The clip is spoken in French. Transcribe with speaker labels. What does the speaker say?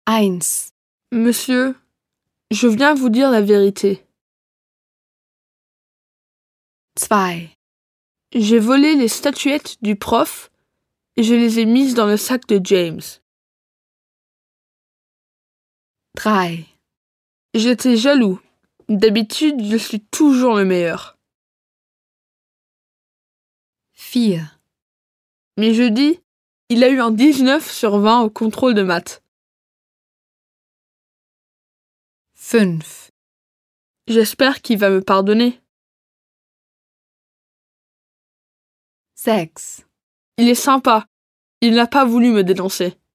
Speaker 1: 1.
Speaker 2: Monsieur, je viens vous dire la vérité.
Speaker 1: 2.
Speaker 2: J'ai volé les statuettes du prof et je les ai mises dans le sac de James.
Speaker 1: 3.
Speaker 2: J'étais jaloux. D'habitude, je suis toujours le meilleur.
Speaker 1: 4.
Speaker 2: Mais jeudi, il a eu un 19 sur 20 au contrôle de maths.
Speaker 1: 5.
Speaker 2: J'espère qu'il va me pardonner.
Speaker 1: 6.
Speaker 2: Il est sympa. Il n'a pas voulu me dénoncer.